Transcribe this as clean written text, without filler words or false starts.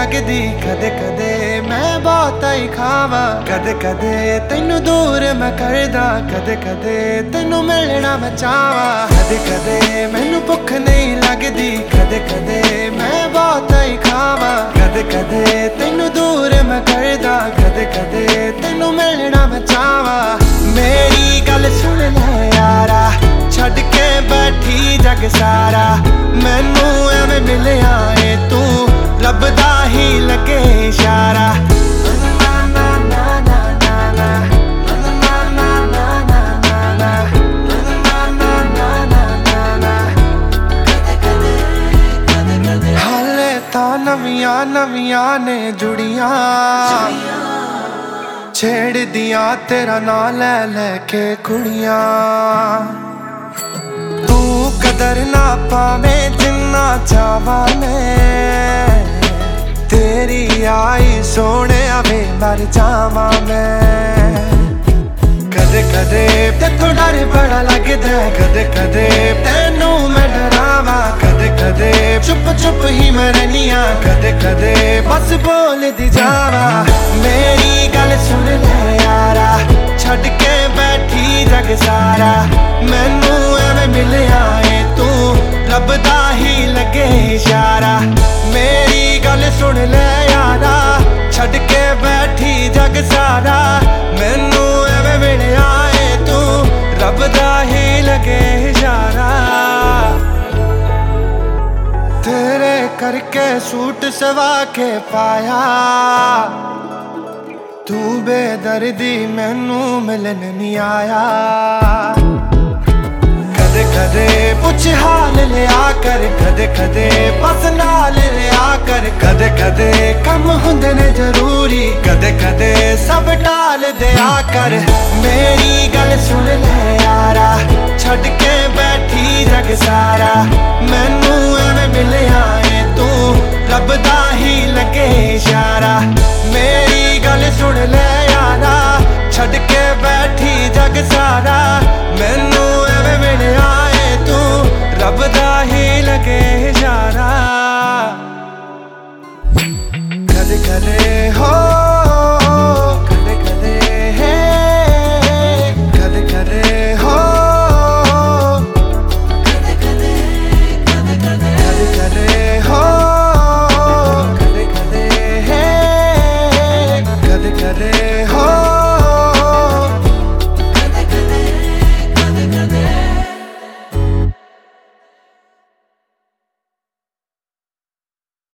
लगदी कदे कदे मैं बहुत ही खावा कदे कदे तैनू दूर मैं करदा कदे कदे तैनू मिलना मैं चाहवा कदे कदे मैनू भुख नहीं लगदी कदे कदे मैं बहुत ही खावा कदे कदे तैनू दूर मैं करदा कदे कदे तैनू मिलना मैं चाहवा मेरी गल सुन ले यारा छड़ के बैठी जग सारा मैनू एवें मिलिया ए तू लभदा ही लगे इशारा हाले तां नवियां नवियां ने जुड़ियां छेड़ दियां तेरा नां ले लेके कुड़ियां तू कदर ना पावे जिन्ना चाहवा मैं तेरी आई सोने वे मर जावा मैं कदे कदे तेथों डर बड़ा लगदा कदे कदे तैनू मैं डरावा कदे कदे चुप चुप ही मैं रहनिया कदे कदे बस बोल दी जावा मेरी गल सुन ले यारा छड़ के बैठी जग सारा मैनू एवें मिलिया ए तू लभदा ही लगे इशारा मेरी गल सुन ले यारा छड़ के बैठी जग सारा मैनू एवें मिलिया ए तू लभदा ही लगे इशारा तेरे करके सूट सवा के पाया तू बेदर्दी मैनू मिलन नहीं आया कदे कदे पुछ हाल लिया कर कदे कदे बस नाल लिया कर कदे कदे कम हुंदे ने जरूरी कदे कदे सब टाल दिया कर मेरी गल सुन ले यारा छड़ के बैठी जग सारा मैनू एवें मिलिया ए तू लभदा ही लगे इशारा मेरी गल सुन ले यारा छड़ के बैठी जग सारा मैनू एवें मिलिया ए तू लभदा ही लगे इशारा कदे कदे हो कदे कदे है कदे कदे हो कदे कदे कदे कदे कदे कदे हो कदे कदे है कदे कदे